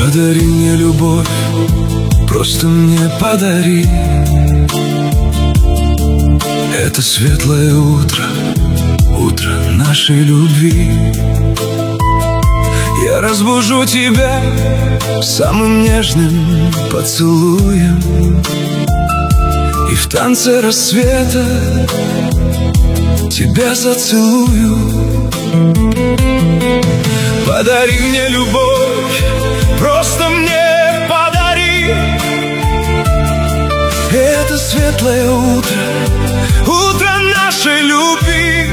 Подари мне любовь, просто мне подари. Это светлое утро, утро нашей любви. Я разбужу тебя самым нежным поцелуем, и в танце рассвета тебя зацелую. Подари мне любовь, просто мне подари. Это светлое утро, утро нашей любви.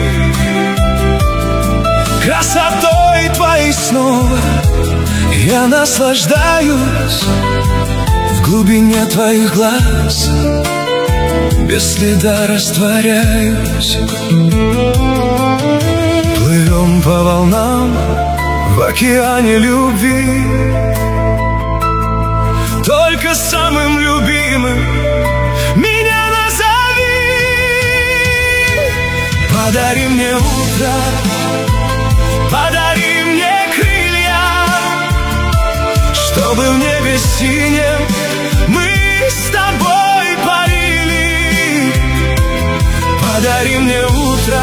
Красотой твоей снова я наслаждаюсь. В глубине твоих глаз без следа растворяюсь. Плывем по волнам в океане любви. Только самым любимым меня назови. Подари мне утро, подари мне крылья, чтобы в небе синем мы с тобой парили. Подари мне утро,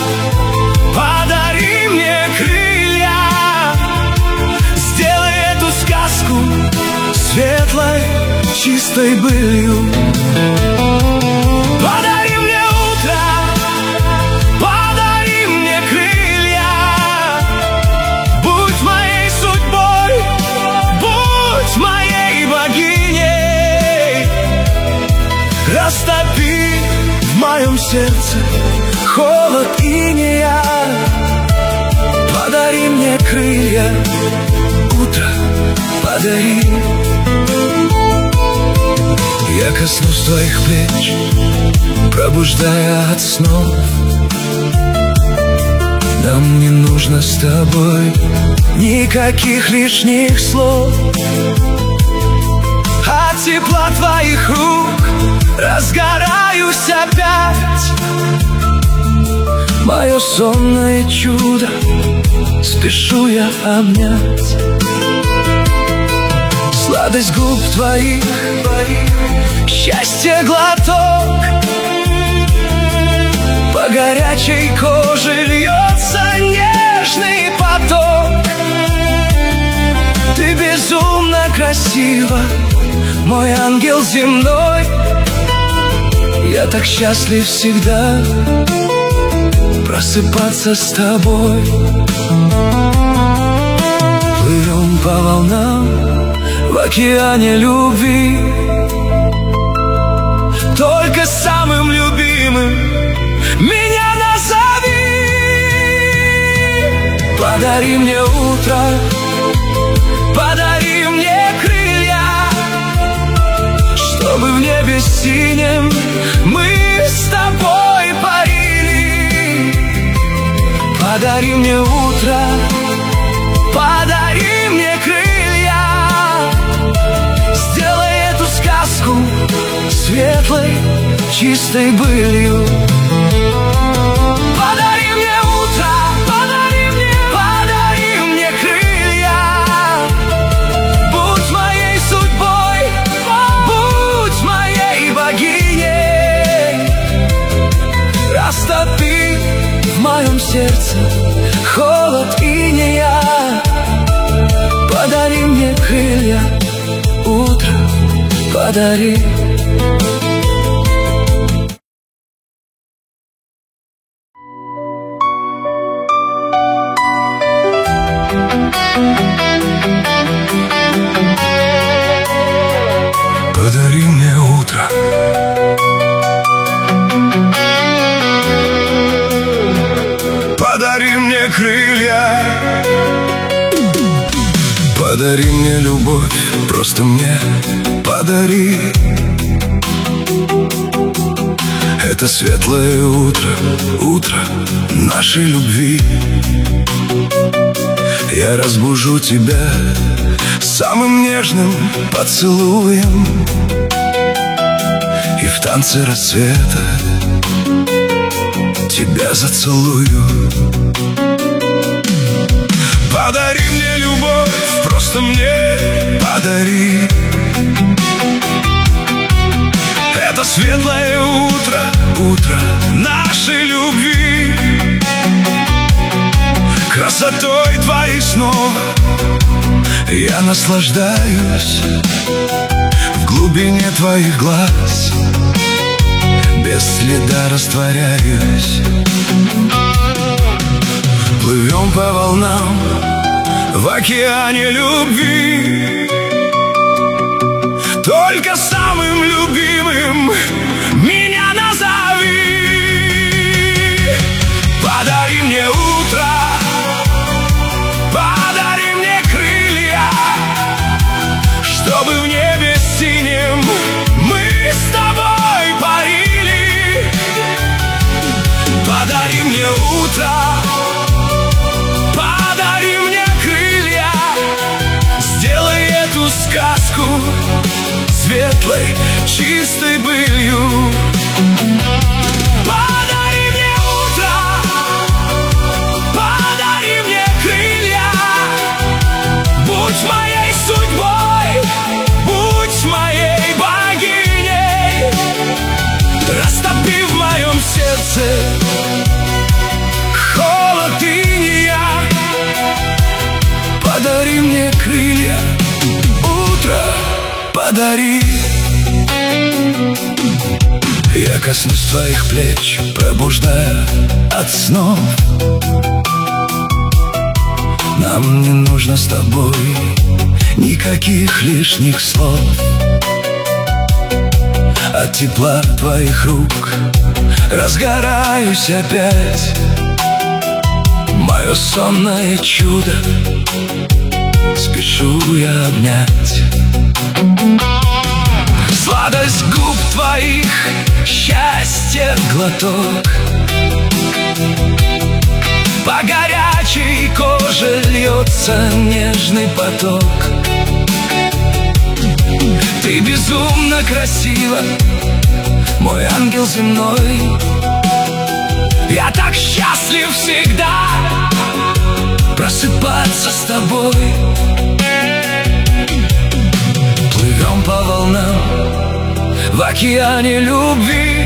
подари мне крылья, сделай эту сказку светлой, чистой былью. Подари мне утро, подари мне крылья, будь моей судьбой, будь моей богиней. Растопи в моем сердце холод инея. Подари мне крылья, утро подари. Я коснусь твоих плеч, пробуждая от снов. Нам не нужно с тобой никаких лишних слов. От тепла твоих рук разгораюсь опять. Мое сонное чудо спешу я обнять. Сладость губ твоих, счастье глоток. По горячей коже льется нежный поток. Ты безумно красива, мой ангел земной. Я так счастлив всегда просыпаться с тобой. Плывем по волнам в океане любви. Только самым любимым меня назови. Подари мне утро, подари мне крылья, чтобы в небе синем мы с тобой парили. Подари мне утро, подари мне крылья, сделай эту сказку светлой, чистой былью. Подари мне утро, подари мне крылья, будь моей судьбой, будь моей богиней. Растопи в моем сердце холод инея. Подари мне крылья, утро подари. Подари мне утро, подари мне крылья, подари мне любовь, просто мне подари. Это светлое утро, утро нашей любви. Я разбужу тебя самым нежным поцелуем, и в танце рассвета тебя зацелую. Подари мне любовь, просто мне подари. Это светлое утро, утро нашей любви. Красотой твоей снова я наслаждаюсь. В глубине твоих глаз без следа растворяюсь. Плывем по волнам в океане любви. Только самым любимым меня назови. Подари мне утро, подари мне крылья, чтобы в небе синем мы с тобой парили. Подари мне утро, подари мне крылья, сделай эту сказку светлой, чистой былью. Подари мне утро, подари мне крылья, будь моей судьбой, будь моей богиней, растопи в моем сердце холод инея. Подари мне крылья, утро подари. Я коснусь твоих плеч, пробуждая от снов. Нам не нужно с тобой никаких лишних слов. От тепла твоих рук разгораюсь опять. Мое сонное чудо спешу я обнять. Сладость губ твоих, счастье глоток, по горячей коже льется нежный поток. Ты безумно красива, мой ангел земной. Я так счастлив всегда просыпаться с тобой. Плывем по волнам в океане любви.